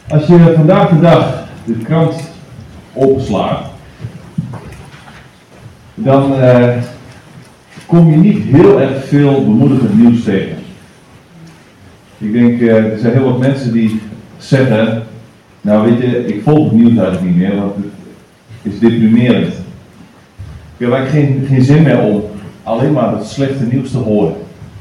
Als je vandaag de dag de krant openslaat, dan kom je niet heel erg veel bemoedigend nieuws tegen. Ik denk, er zijn heel wat mensen die zeggen, nou weet je, ik volg het nieuws eigenlijk niet meer, want het is deprimerend. Ik heb eigenlijk geen zin meer om alleen maar het slechte nieuws te horen.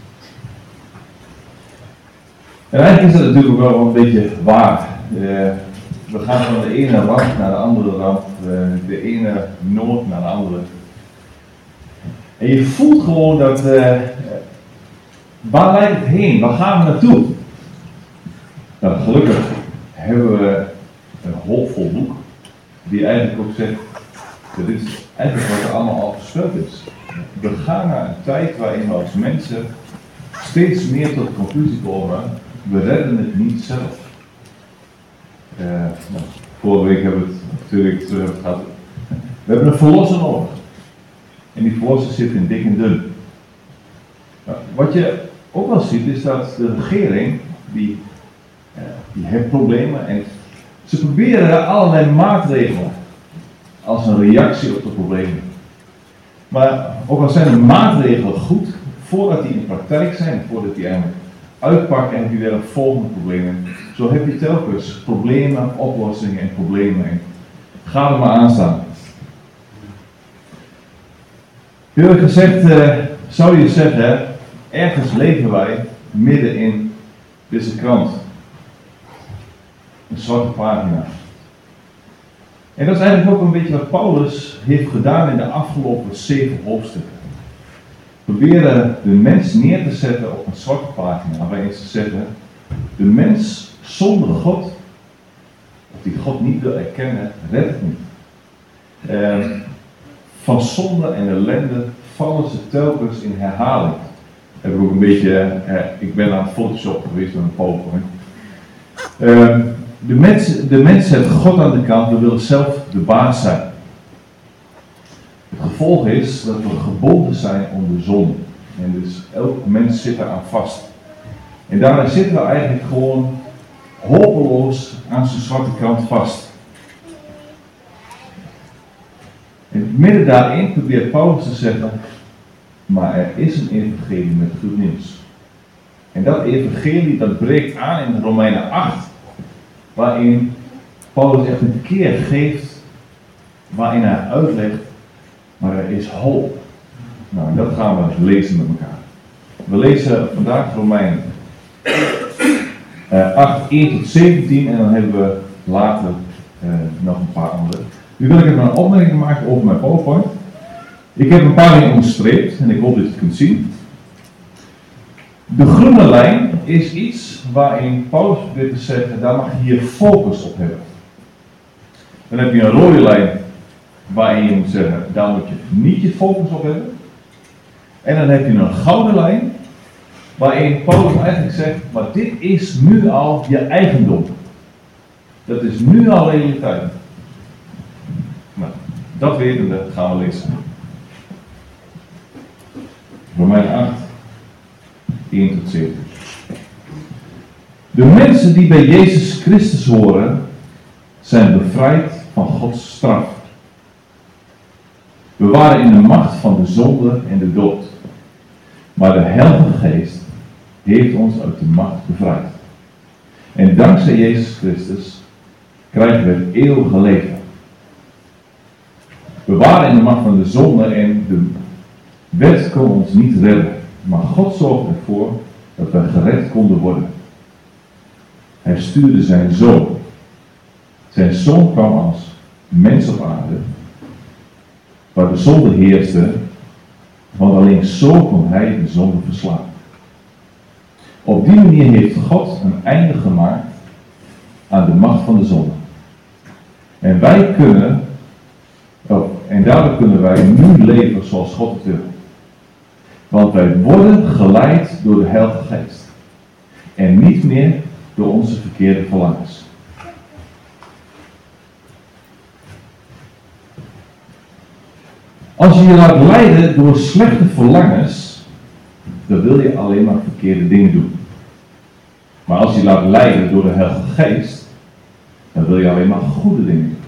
En eigenlijk is dat natuurlijk ook wel een beetje waar. We gaan van de ene ramp naar de andere ramp, de ene nood naar de andere. En je voelt gewoon dat, waar leidt het heen? Waar gaan we naartoe? Nou, gelukkig hebben we een hoopvol boek, die eigenlijk ook zegt, dat dit is eigenlijk wat er allemaal al voorspeld is. We gaan naar een tijd waarin we als mensen steeds meer tot de conclusie komen, we redden het niet zelf. Vorige week hebben we het natuurlijk gehad. We hebben een verlosser nodig. En die verlosser zit in dik en dun. Nou, wat je ook wel ziet is dat de regering, die heeft problemen en ze proberen allerlei maatregelen als een reactie op de problemen. Maar ook al zijn de maatregelen goed, voordat die in de praktijk zijn, voordat die eigenlijk uitpakken en heb je weer een volgende probleem. Zo heb je telkens problemen, oplossingen en problemen. En ga er maar aan staan. Eerlijk gezegd zou je zeggen, ergens leven wij midden in deze krant. Een zwarte pagina. En dat is eigenlijk ook een beetje wat Paulus heeft gedaan in de afgelopen 7 hoofdstukken. Proberen de mens neer te zetten op een zwarte pagina, waarin ze zeggen, de mens zonder God, of die God niet wil erkennen, redt het niet. Van zonde en ellende vallen ze telkens in herhaling. Heb ik ook een beetje, ik ben aan het Photoshop geweest met een PowerPoint. De mens zet God aan de kant, we willen zelf de baas zijn. Het gevolg is dat we gebonden zijn om de zonde. En dus elk mens zit daar aan vast. En daarmee zitten we eigenlijk gewoon hopeloos aan zijn zwarte kant vast. En midden daarin probeert Paulus te zeggen, maar er is een evangelie met goed nieuws. En dat evangelie dat breekt aan in Romeinen 8, waarin Paulus echt een keer geeft, waarin hij uitlegt, maar er is hoop. Nou, en dat gaan we lezen met elkaar. We lezen vandaag Romeinen 8, 1 tot 17 en dan hebben we later nog een paar andere. Nu wil ik even een opmerking maken over mijn PowerPoint. Ik heb een paar dingen onderstreept en ik hoop dat je het kunt zien. De groene lijn is iets waarin Paulus probeert te zeggen, daar mag je hier focus op hebben. Dan heb je een rode lijn waarin je moet zeggen, daar moet je niet je focus op hebben. En dan heb je een gouden lijn waarin Paulus eigenlijk zegt, maar dit is nu al je eigendom. Dat is nu al realiteit. Nou, dat wetende gaan we lezen. Romeinen 8, 1 tot 7. De mensen die bij Jezus Christus horen, zijn bevrijd van Gods straf. We waren in de macht van de zonde en de dood. Maar de Heilige Geest heeft ons uit de macht bevrijd. En dankzij Jezus Christus krijgen we het eeuwige leven. We waren in de macht van de zonde en de wet kon ons niet redden. Maar God zorgde ervoor dat we gered konden worden. Hij stuurde zijn zoon. Zijn zoon kwam als mens op aarde, waar de zonde heerste, want alleen zo kon hij de zonde verslaan. Op die manier heeft God een einde gemaakt aan de macht van de zonde. En daardoor kunnen wij nu leven zoals God het wil. Want wij worden geleid door de Heilige Geest. En niet meer door onze verkeerde verlangens. Als je je laat leiden door slechte verlangens, dan wil je alleen maar verkeerde dingen doen. Maar als je je laat leiden door de Heilige Geest, dan wil je alleen maar goede dingen doen.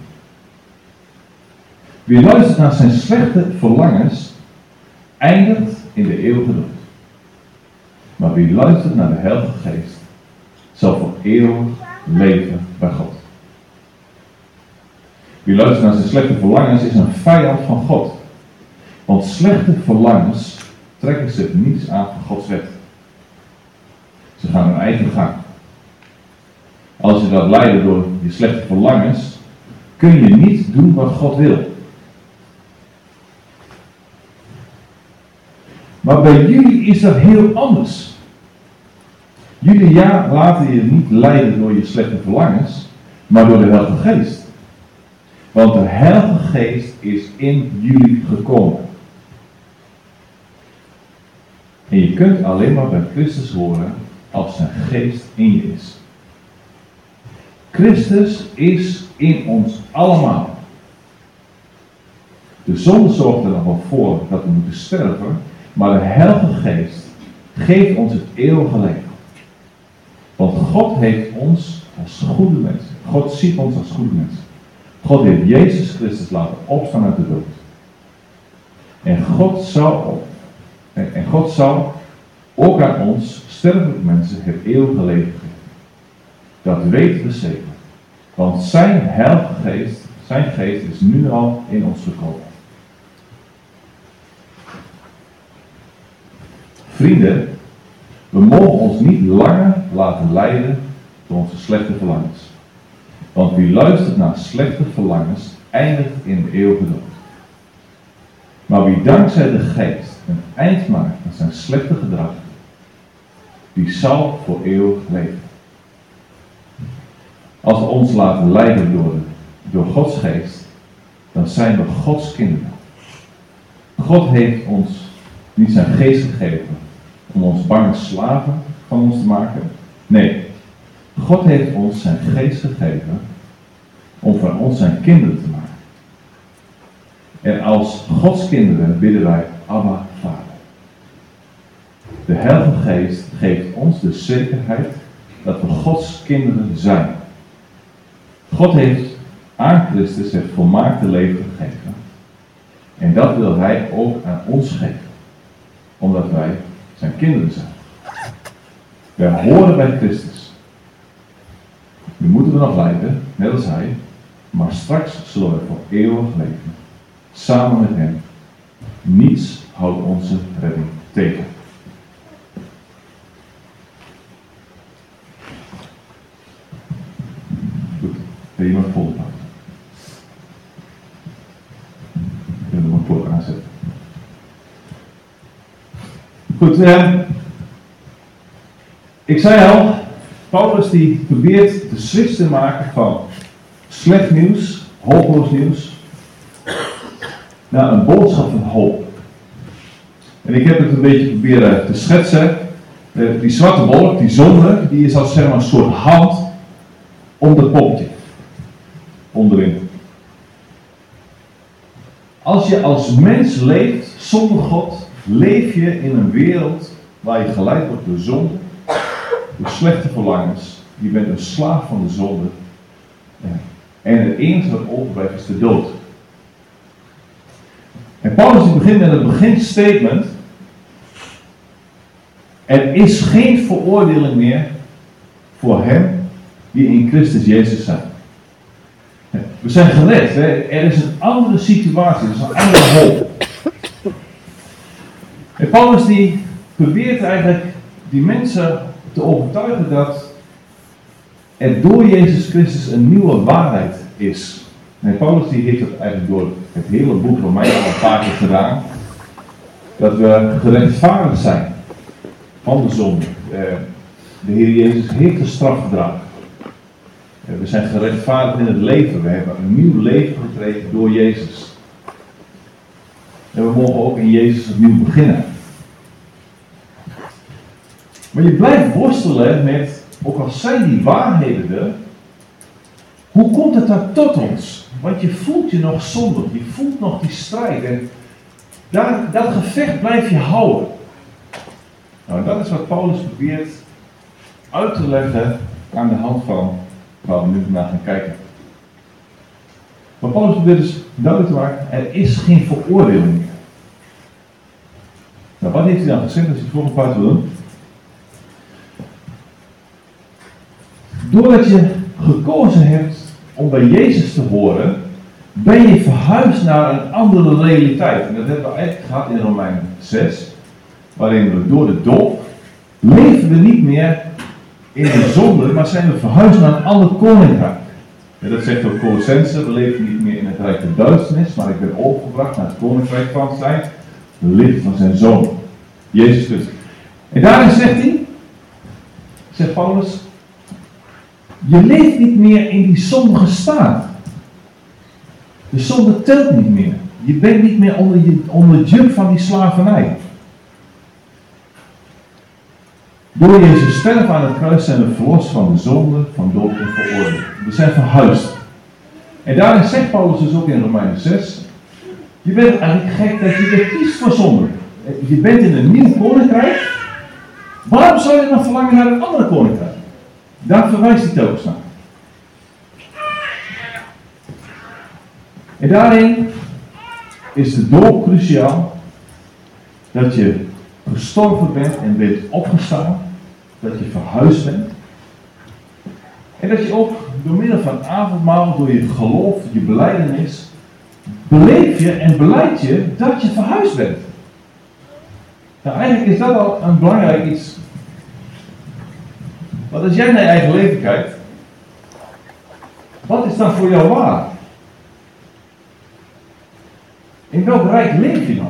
Wie luistert naar zijn slechte verlangens, eindigt in de eeuwige dood. Maar wie luistert naar de Heilige Geest, zal voor eeuwig leven bij God. Wie luistert naar zijn slechte verlangens is een vijand van God. Want slechte verlangens trekken zich niets aan van Gods wet. Ze gaan hun eigen gang. Als je dat leidt door je slechte verlangens, kun je niet doen wat God wil. Maar bij jullie is dat heel anders. Jullie laten je niet leiden door je slechte verlangens, maar door de Heilige Geest. Want de Heilige Geest is in jullie gekomen. En je kunt alleen maar bij Christus horen als zijn geest in je is. Christus is in ons allemaal. De zonde zorgt er nog wel voor dat we moeten sterven, maar de Heilige Geest geeft ons het eeuwige leven. Want God heeft ons als goede mensen. God ziet ons als goede mensen. God heeft Jezus Christus laten opstaan uit de dood. En God zal ook aan ons, sterfelijke mensen, het eeuwige leven geven. Dat weten we zeker. Want zijn Heilige Geest, zijn geest is nu al in ons gekomen. Vrienden, we mogen ons niet langer laten leiden door onze slechte verlangens. Want wie luistert naar slechte verlangens, eindigt in de eeuwige dood. Maar wie dankzij de Geest een eind maakt aan zijn slechte gedrag, die zal voor eeuwig leven. Als we ons laten leiden door Gods Geest, dan zijn we Gods kinderen. God heeft ons niet zijn geest gegeven om ons bange slaven van ons te maken. Nee, God heeft ons zijn geest gegeven om van ons zijn kinderen te maken. En als Gods kinderen bidden wij Abba, Vader. De Heilige Geest geeft ons de zekerheid dat we Gods kinderen zijn. God heeft aan Christus het volmaakte leven gegeven. En dat wil Hij ook aan ons geven. Omdat wij zijn kinderen zijn. Wij horen bij Christus. Nu moeten we nog lijden, net als Hij. Maar straks zullen we voor eeuwig leven. Samen met Hem. Niets houdt onze redding tegen. Goed, wil je iemand volgen? Ik wil hem een klok aanzetten. Goed, ik zei al, Paulus die probeert de switch te maken van slecht nieuws, hopeloos nieuws, naar een boodschap van hoop. En ik heb het een beetje proberen te schetsen. Die zwarte wolk, die zonde, die is als zeg maar een soort hand om dat poppetje. Onderin. Als je als mens leeft zonder God, leef je in een wereld waar je geleid wordt door zonde, door slechte verlangens. Je bent een slaaf van de zonde. En het enige wat overblijft is de dood. En Paulus begint met een beginstatement. Er is geen veroordeling meer voor hem die in Christus Jezus zijn. We zijn gered. Hè? Er is een andere situatie, er is een andere hoop. En Paulus die probeert eigenlijk die mensen te overtuigen dat er door Jezus Christus een nieuwe waarheid is. En Paulus die heeft dat eigenlijk door het hele boek van mij al een paar keer gedaan. Dat we gerechtvaardigd zijn van de zonde. De Heer Jezus heeft de straf gedragen. We zijn gerechtvaardigd in het leven. We hebben een nieuw leven gekregen door Jezus. En we mogen ook in Jezus opnieuw beginnen. Maar je blijft worstelen met, ook al zijn die waarheden er, hoe komt het dan tot ons? Want je voelt je nog zondig, je voelt nog die strijd. En dat gevecht blijf je houden. Nou, dat is wat Paulus probeert uit te leggen aan de hand van waar we nu naar gaan kijken. Maar Paulus probeert dus duidelijk te maken, er is geen veroordeling meer. Nou, wat heeft hij dan gezegd als je het volgende part wil doen? Doordat je gekozen hebt om bij Jezus te horen, ben je verhuisd naar een andere realiteit. En dat hebben we eigenlijk gehad in Romeinen 6, waarin we door de doop leven we niet meer in de zonde, maar zijn we verhuisd naar een ander koninkrijk. En dat zegt ook Colossense, we leven niet meer in het rijk der duisternis, maar ik ben overgebracht naar het koninkrijk van zijn licht van zijn zoon, Jezus Christus. En daarin zegt Paulus, je leeft niet meer in die zondige staat. De zonde telt niet meer. Je bent niet meer onder het juk van die slavernij. Door Jezus sterven aan het kruis zijn we verlost van de zonde, van dood en veroordeling. We zijn verhuisd. En daarin zegt Paulus dus ook in Romeinen 6, je bent eigenlijk gek dat je weer kiest voor zonde. Je bent in een nieuw koninkrijk. Waarom zou je dan verlangen naar een andere koninkrijk? Daar verwijst hij telkens naar. En daarin is de doop cruciaal, dat je gestorven bent en bent opgestaan, dat je verhuisd bent. En dat je ook door middel van avondmaal, door je geloof, je belijdenis, beleef je en beleid je dat je verhuisd bent. Nou, eigenlijk is dat al een belangrijk iets. Want als jij naar je eigen leven kijkt, wat is dan voor jou waar? In welk rijk leef je nog?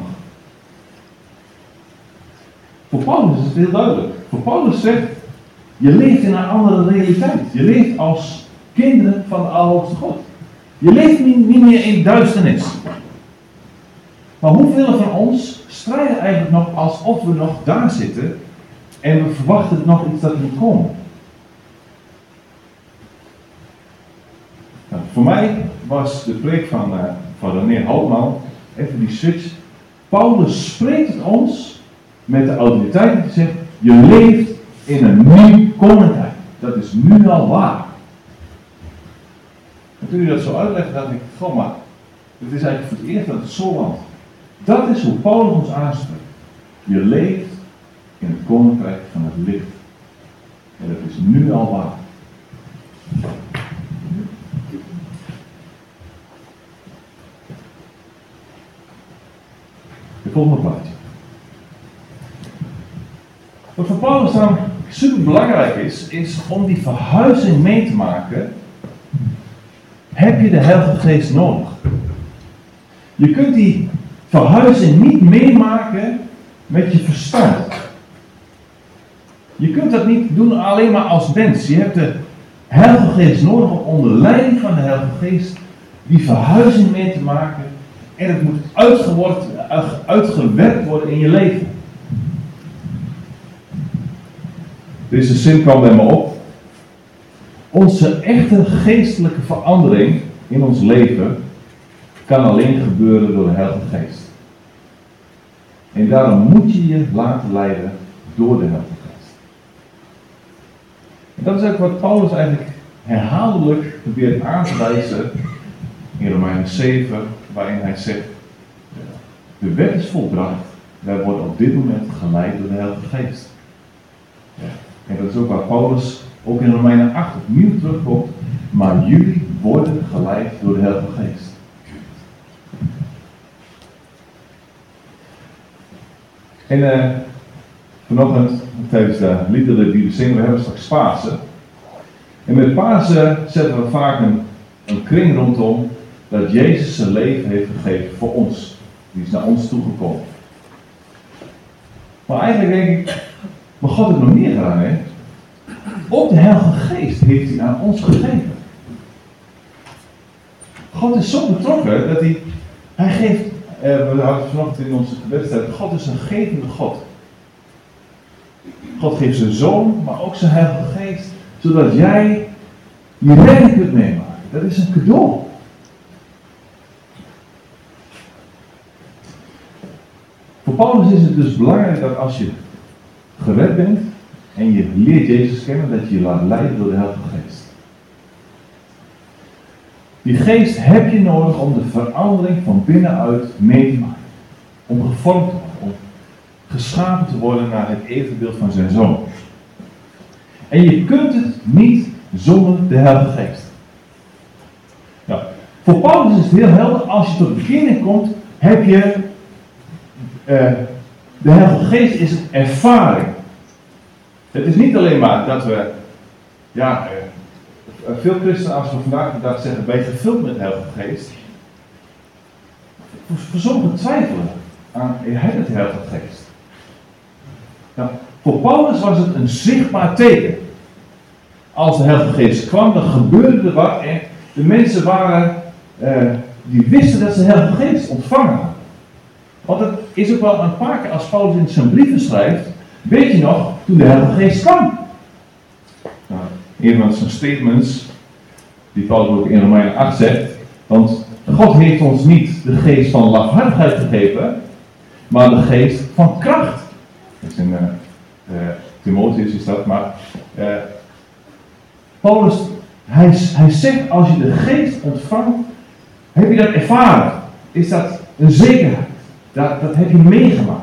Voor Paulus is het heel duidelijk. Voor Paulus zegt, je leeft in een andere realiteit. Je leeft als kinderen van de Allerhoogste God. Je leeft niet meer in duisternis. Maar hoeveel van ons strijden eigenlijk nog alsof we nog daar zitten en we verwachten nog iets dat moet komen? Nou, voor mij was de preek van René Houtman even die switch. Paulus spreekt het ons met de autoriteit die zegt, je leeft in een nieuw koninkrijk. Dat is nu al waar. En toen u dat zo uitlegt, dacht ik, goh maar, het is eigenlijk voor het eerst dat het zo landt. Dat is hoe Paulus ons aanspreekt. Je leeft in het koninkrijk van het licht. En dat is nu al waar. Het volgende plaatje. Wat voor Paulus dan super belangrijk is om die verhuizing mee te maken, heb je de Heilige Geest nodig. Je kunt die verhuizing niet meemaken met je verstand. Je kunt dat niet doen alleen maar als mens. Je hebt de Heilige Geest nodig om onder leiding van de Heilige Geest die verhuizing mee te maken. En het moet uitgewerkt worden in je leven. Deze zin kwam bij me op. Onze echte geestelijke verandering in ons leven kan alleen gebeuren door de Heilige Geest. En daarom moet je je laten leiden door de Heilige Geest. En dat is ook wat Paulus eigenlijk herhaaldelijk probeert aan te wijzen in Romeinen 7, waarin hij zegt, de wet is volbracht, wij worden op dit moment geleid door de Heilige Geest. Ja. En dat is ook waar Paulus ook in Romeinen 8 opnieuw terugkomt, maar jullie worden geleid door de Heilige Geest. En vanochtend, tijdens de liederen die we zingen, we hebben straks Pasen. En met Pasen zetten we vaak een kring rondom dat Jezus zijn leven heeft gegeven voor ons. Die is naar ons toegekomen. Maar eigenlijk denk ik, maar God heeft nog meer gedaan, hè? Ook de Heilige Geest heeft hij aan ons gegeven. God is zo betrokken dat hij geeft, we hadden vanochtend in onze gebedstijd, God is een gevende God. God geeft zijn Zoon, maar ook zijn Heilige Geest, zodat jij je redding kunt meemaken. Dat is een cadeau. Voor Paulus is het dus belangrijk dat als je gered bent en je leert Jezus kennen, dat je je laat leiden door de Heilige Geest. Die geest heb je nodig om de verandering van binnenuit mee te maken. Om gevormd te worden, om geschapen te worden naar het evenbeeld van zijn zoon. En je kunt het niet zonder de Heilige Geest. Nou, voor Paulus is het heel helder, als je tot beginning komt, heb je de Heilige Geest is een ervaring. Het is niet alleen maar dat we, veel christenen als we vandaag de dag zeggen, ben je gevuld met de Heilige Geest. Voor sommigen twijfelen aan, heb je de Heilige Geest? Nou, voor Paulus was het een zichtbaar teken. Als de Heilige Geest kwam, dan gebeurde er wat en de mensen waren, die wisten dat ze de Heilige Geest ontvangen hadden. Want het is ook wel een paar keer als Paulus in zijn brieven schrijft, weet je nog, toen de Heilige Geest kwam. Nou, een van zijn statements, die Paulus ook in Romeinen 8 zegt, want God heeft ons niet de geest van lafhartigheid gegeven, maar de geest van kracht. Dat is in Timotheus is dat, maar Paulus, hij zegt, als je de geest ontvangt, heb je dat ervaren. Is dat een zekerheid. Dat heb je meegemaakt.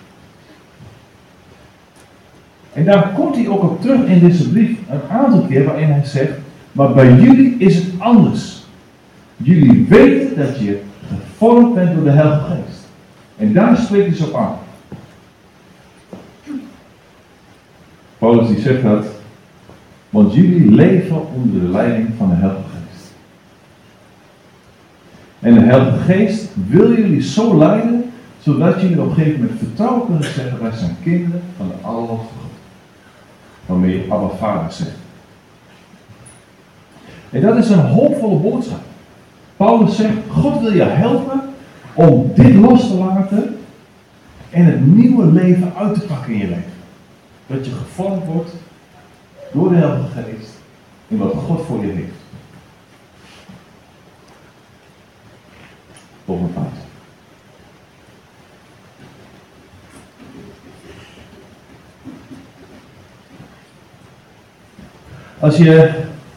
En daar komt hij ook op terug in deze brief een aantal keer waarin hij zegt, maar bij jullie is het anders. Jullie weten dat je gevormd bent door de Heilige Geest. En daar spreekt hij zo aan. Paulus die zegt dat, want jullie leven onder de leiding van de Heilige Geest. En de Heilige Geest wil jullie zo leiden, zodat jullie op een gegeven moment vertrouwen kunnen zeggen, wij zijn kinderen van de Allerhoogste God. Waarmee je Abba Vader zegt. En dat is een hoopvolle boodschap. Paulus zegt, God wil je helpen om dit los te laten en het nieuwe leven uit te pakken in je leven. Dat je gevormd wordt door de Heilige Geest in wat God voor je heeft. Volgende fase. Als je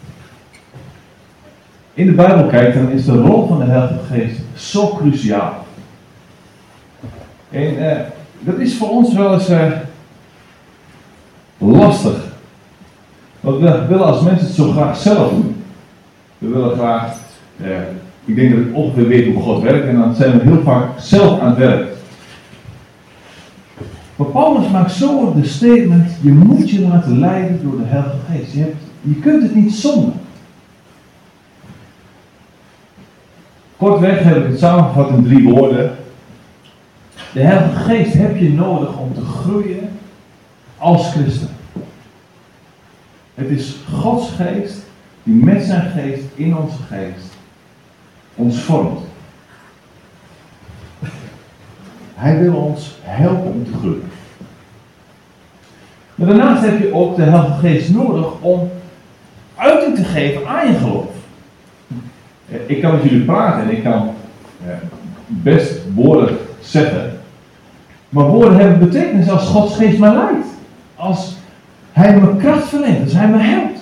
in de Bijbel kijkt, dan is de rol van de Heilige Geest zo cruciaal. En dat is voor ons wel eens lastig. Want we willen als mensen het zo graag zelf doen. We willen graag, ik denk dat ik ongeveer weet hoe God werkt en dan zijn we heel vaak zelf aan het werk. Maar Paulus maakt zo de statement, je moet je laten leiden door de Heilige Geest. Je kunt het niet zonder. Kortweg heb ik het samengevat in 3 woorden. De Heilige Geest heb je nodig om te groeien als christen. Het is Gods geest die met zijn geest in onze geest ons vormt. Hij wil ons helpen om te groeien. Maar daarnaast heb je ook de Heilige Geest nodig om uiting te geven aan je geloof. Ik kan met jullie praten en ik kan best woorden zeggen. Maar woorden hebben betekenis als Gods geest mij leidt. Als Hij me kracht verleent, als Hij me helpt.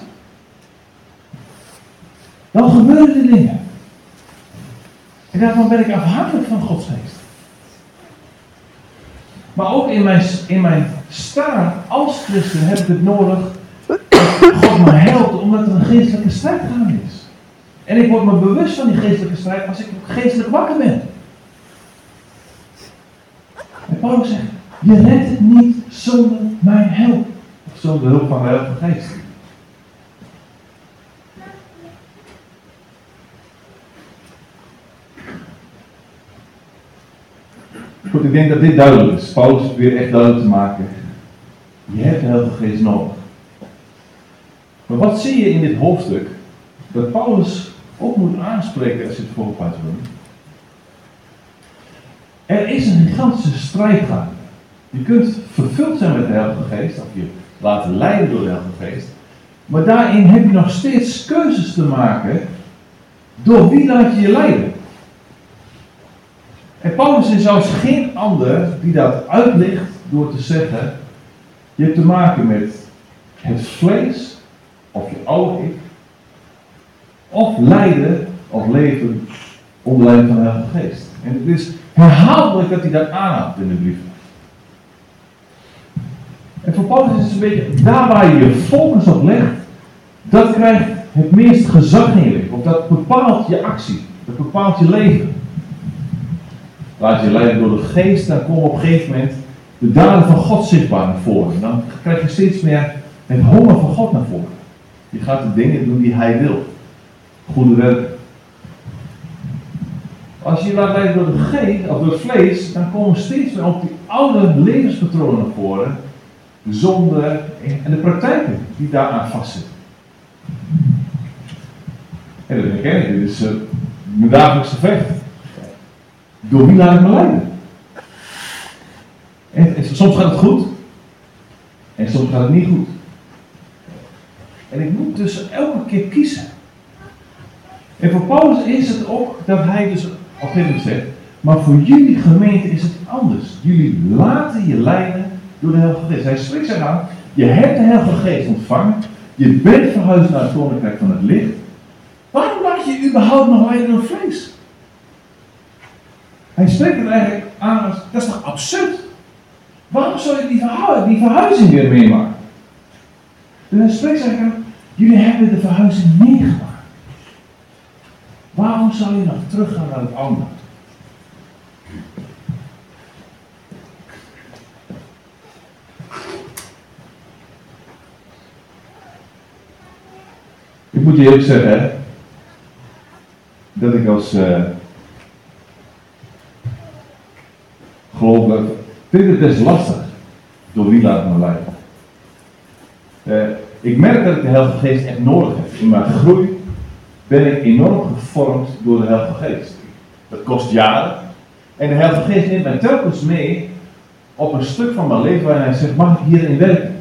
Dan gebeuren die dingen. En daarvan ben ik afhankelijk van Gods geest. Maar ook in mijn staan als christen heb ik het nodig dat God me helpt omdat er een geestelijke strijd gaande is. En ik word me bewust van die geestelijke strijd als ik geestelijk wakker ben. En Paulus zegt, je redt het niet zonder mijn hulp. Of zonder de hulp van de Heilige Geest. Goed, ik denk dat dit duidelijk is. Paulus is weer echt duidelijk te maken. Je hebt de Heilige Geest nodig. Maar wat zie je in dit hoofdstuk? Dat Paulus ook moet aanspreken als je het voorop uit wil. Er is een gigantische strijd gaande. Je kunt vervuld zijn met de Heilige Geest, of je laten leiden door de Heilige Geest. Maar daarin heb je nog steeds keuzes te maken. Door wie laat je je leiden? En Paulus is zelfs geen ander die dat uitlegt door te zeggen, je hebt te maken met het vlees, of je oude ik, of lijden of leven onder leiding van de Heilige Geest. En het is herhaaldelijk dat hij dat aanhaalt in de brief. En voor Paulus is het een beetje, daar waar je je focus op legt, dat krijgt het meest gezag in je leven. Of dat bepaalt je actie, dat bepaalt je leven. Laat je leiden door de Geest, dan komen op een gegeven moment de daden van God zichtbaar naar voren. Dan krijg je steeds meer het honger van God naar voren. Je gaat de dingen doen die Hij wil. Goede werken. Als je je laat leiden door de geest, of door het vlees, dan komen we steeds meer op die oude levenspatronen naar voren. De zonde en de praktijken die daaraan vastzitten. En dat herken ik. Dit is mijn dagelijkse gevecht. Door wie laat ik me leiden? En soms gaat het goed. En soms gaat het niet goed. En ik moet dus elke keer kiezen. En voor Paulus is het ook dat hij dus op een gegeven moment zegt, maar voor jullie gemeente is het anders. Jullie laten je leiden door de Heilige Geest. Hij spreekt zich aan, je hebt de Heilige Geest ontvangen, je bent verhuisd naar het Koninkrijk van het Licht. Waarom laat je überhaupt nog leiden door het vlees? Hij spreekt het eigenlijk aan als, dat is toch absurd? Waarom zou je die verhuizing weer meemaken? Dus hij spreekt zich aan, jullie hebben de verhuizing meegemaakt. Waarom zou je nog teruggaan naar het andere? Ik moet je eerlijk zeggen, dat ik als geloof dat vind het best lastig door wie laat me leiden. Ik merk dat ik de Heilige Geest echt nodig heb. In mijn groei ben ik enorm gevormd door de Heilige Geest. Dat kost jaren. En de Heilige Geest neemt mij telkens mee op een stuk van mijn leven waarin hij zegt, mag ik hierin werken?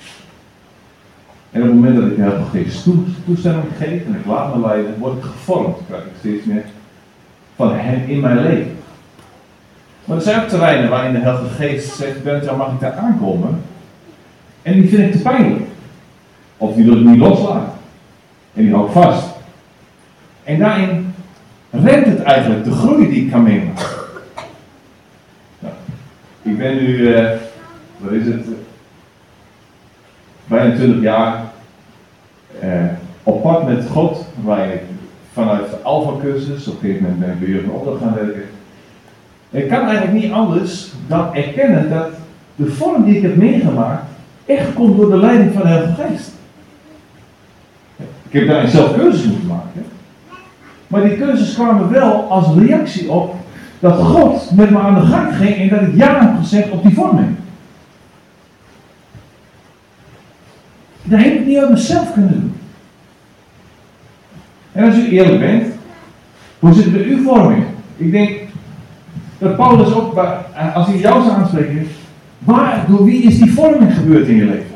En op het moment dat ik de Heilige Geest toestemming geef en ik laat me leiden, word ik gevormd. Krijg ik steeds meer van hem in mijn leven. Maar er zijn ook terreinen waarin de Heilige Geest zegt, Bernd, mag ik daar aankomen? En die vind ik te pijnlijk. Of die wil ik niet loslaten. En die hou ik vast. En daarin remt het eigenlijk de groei die ik kan meemaken. Nou, ik ben nu, wat is het, bijna 20 jaar op pad met God, waar ik vanuit de Alpha-cursus, op een gegeven moment ben ik bij Jurgen Opdracht gaan werken. Ik kan eigenlijk niet anders dan erkennen dat de vorm die ik heb meegemaakt echt komt door de leiding van de Heilige Geest. Ik heb daarin zelf keuzes moeten maken. Maar die keuzes kwamen wel als reactie op dat God met me aan de gang ging en dat ik ja heb gezegd op die vorming. Dat heb ik niet uit mezelf kunnen doen. En als u eerlijk bent, hoe zit het met uw vorming? Ik denk dat Paulus ook, als hij jou zou aanspreken, door wie is die vorming gebeurd in je leven?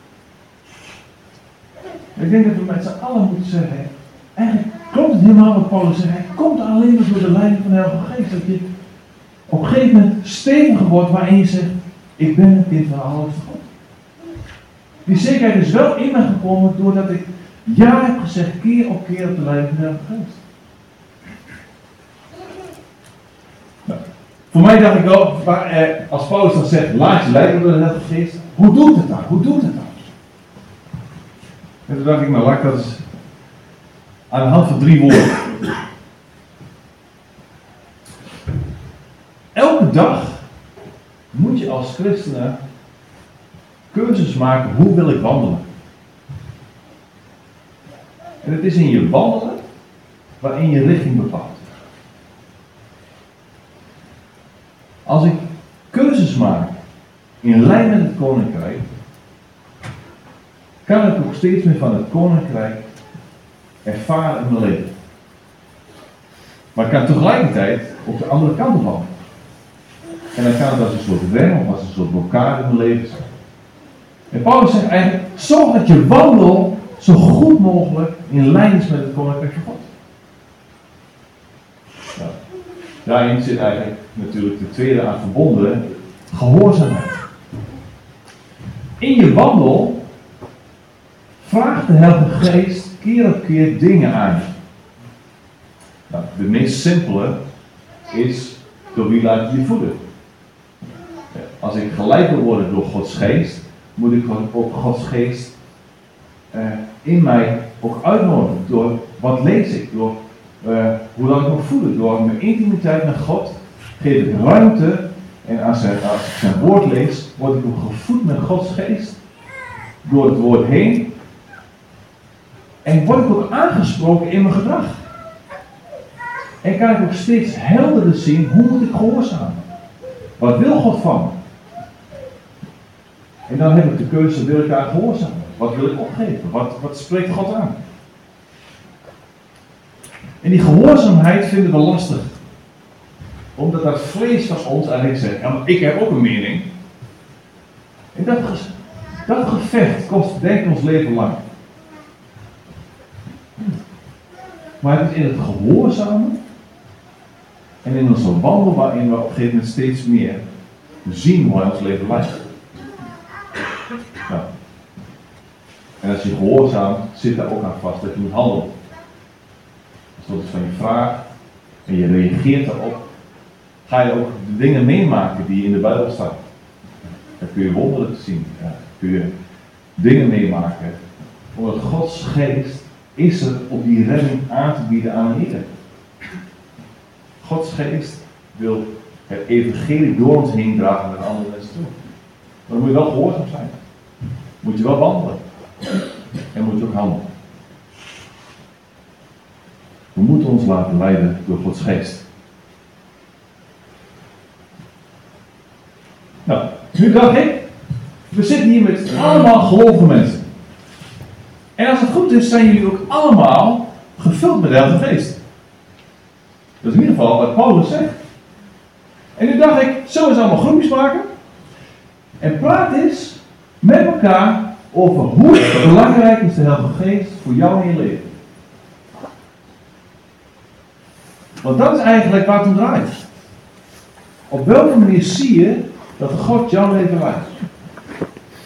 Ik denk dat we met z'n allen moeten zeggen, eigenlijk klopt het helemaal wat Paulus zegt, hij komt alleen maar door de leiding van de Heilige Geest, dat je op een gegeven moment steviger wordt waarin je zegt, ik ben een kind van de Allerhoogste God. Die zekerheid is wel in mij gekomen doordat ik ja heb gezegd keer op keer op de leiding van de Heilige Geest. Nou, voor mij dacht ik wel, als Paulus dan zegt, laat je leiden door de Heilige Geest, hoe doet het dan? Hoe doet het dan? En toen dacht ik, nou laat ik dat eens aan de hand van 3 woorden. Elke dag moet je als christenen keuzes maken, hoe wil ik wandelen? En het is in je wandelen waarin je richting bepaalt. Als ik keuzes maak in lijn met het Koninkrijk, kan ik ook steeds meer van het Koninkrijk ervaren in mijn leven. Maar ik kan tegelijkertijd op de andere kant op wandelen. En dan kan het als een soort rem of als een soort blokkade in mijn leven zijn. En Paulus zegt eigenlijk, zorg dat je wandel zo goed mogelijk in lijn is met het Koninkrijk van God. Nou, daarin zit eigenlijk natuurlijk de tweede aan verbonden, gehoorzaamheid. In je wandel vraagt de Heilige Geest keer op keer dingen aan je. Nou, de meest simpele is, door wie laat je je voeden? Als ik geleid wil worden door Gods geest, moet ik ook Gods geest in mij ook uitnodigen. Door wat lees ik, door hoe laat ik me voeden, door mijn intimiteit met God geef ik ruimte. En als ik zijn woord lees, word ik ook gevoed met Gods geest. Door het woord heen. En word ik ook aangesproken in mijn gedrag. En kan ik ook steeds helderder zien, hoe moet ik gehoorzamen? Wat wil God van me? En dan heb ik de keuze, wil ik daar gehoorzamen? Wat wil ik opgeven? Wat spreekt God aan? En die gehoorzaamheid vinden we lastig. Omdat dat vlees van ons eigenlijk zegt, ja, maar ik heb ook een mening. En dat gevecht kost denk ik ons leven lang. Maar het is in het gehoorzamen en in onze wandel waarin we op een gegeven moment steeds meer zien hoe ons leven lijkt. Nou. En als je gehoorzaamt, zit daar ook aan vast dat je moet handelen. Als dat is van je vraag en je reageert daarop, ga je ook de dingen meemaken die in de Bijbel staan. Dan kun je wonderen zien, ja, kun je dingen meemaken. Omdat Gods geest is er om die redding aan te bieden aan ieder. Gods geest wil het evangelie door ons heen dragen naar andere mensen toe. Maar dan moet je wel gehoorzaam zijn. Moet je wel wandelen. En moet je ook handelen. We moeten ons laten leiden door Gods geest. Nou, nu dacht ik, we zitten hier met allemaal gelovige mensen. En als het goed is, zijn jullie ook allemaal gevuld met de Heilige Geest. Dat is in ieder geval wat Paulus zegt. En nu dacht ik, zullen we eens allemaal groepjes maken? En praat eens met elkaar over hoe belangrijk is de Heilige Geest voor jou in je leven. Want dat is eigenlijk waar het om draait. Op welke manier zie je dat God jouw leven leidt?